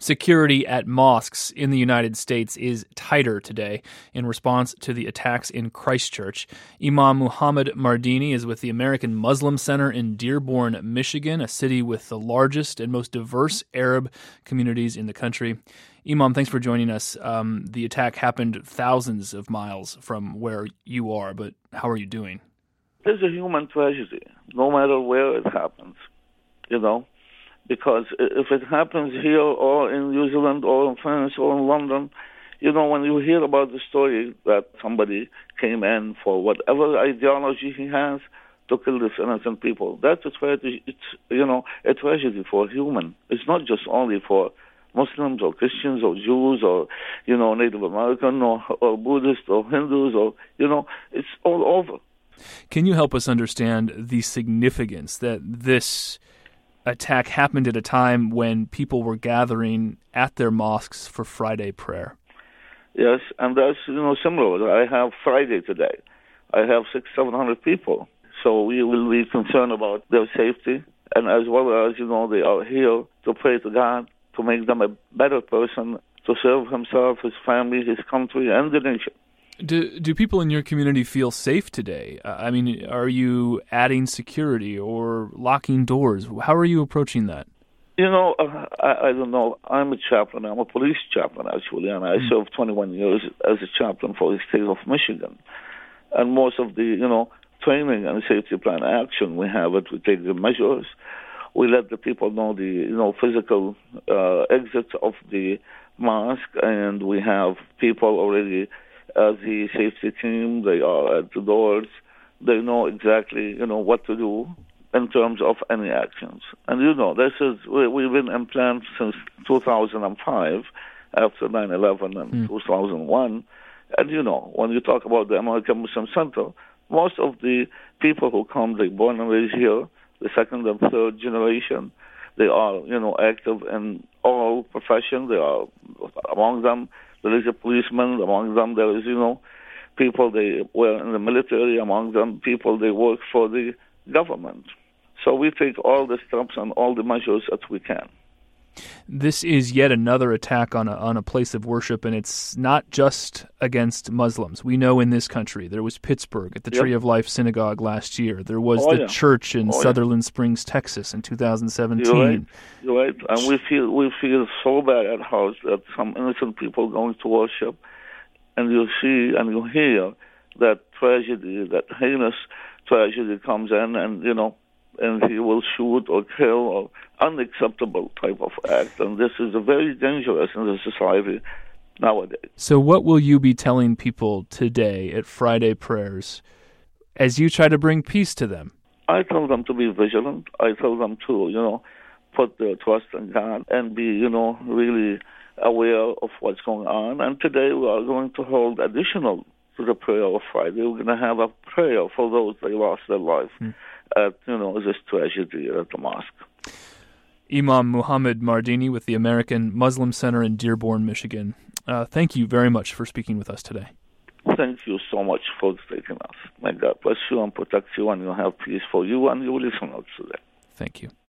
Security at mosques in the United States is tighter today in response to the attacks in Christchurch. Imam Muhammad Mardini is with the American Muslim Center in Dearborn, Michigan, a city with the largest and most diverse Arab communities in the country. Imam, thanks for joining us. The attack happened thousands of miles from where you are, but how are you doing? There's a human tragedy, no matter where it happens, because if it happens here or in New Zealand or in France or in London, when you hear about the story that somebody came in for whatever ideology he has to kill these innocent people, that's a tragedy. It's, a tragedy for human. It's not just only for Muslims or Christians or Jews or, Native American or Buddhists or Hindus or, it's all over. Can you help us understand the significance that this attack happened at a time when people were gathering at their mosques for Friday prayer? Yes, and that's, similar. I have Friday today. I have 600-700 people. So we will be concerned about their safety, and as well as, they are here to pray to God, to make them a better person, to serve himself, his family, his country, and the nation. Do people in your community feel safe today? Are you adding security or locking doors? How are you approaching that? I don't know. I'm a chaplain. I'm a police chaplain, actually, and I served 21 years as a chaplain for the state of Michigan. And most of the, training and safety plan action, we have it. We take the measures. We let the people know the, physical exits of the mosque, and we have people already as the safety team. They are at the doors. They know exactly, what to do in terms of any actions. And, we've been in plan since 2005, after 9/11 and 2001. And, when you talk about the American Muslim Center, most of the people who come, they born and raised here, the second and third generation, they are, active in all professions. They are, among them, there is a policeman. Among them, there is, people they were in the military. Among them, people they work for the government. So we take all the steps and all the measures that we can. This is yet another attack on a place of worship, and it's not just against Muslims. We know in this country there was Pittsburgh at the Tree of Life Synagogue last year. There was the church in Sutherland Springs, Texas in 2017. You're right. And we feel so bad at how that some innocent people going to worship, and you see and you hear that tragedy, that heinous tragedy comes in, and and he will shoot or kill or unacceptable type of act. And this is very dangerous in the society nowadays. So what will you be telling people today at Friday prayers as you try to bring peace to them? I tell them to be vigilant. I tell them to, put their trust in God and be, really aware of what's going on. And today we are going to hold additional to the prayer of Friday. We're going to have a prayer for those that lost their life. At, this tragedy at the mosque. Imam Muhammad Mardini with the American Muslim Center in Dearborn, Michigan. Thank you very much for speaking with us today. Thank you so much for taking us. May God bless you and protect you, and you have peace for you and your listeners today. Thank you.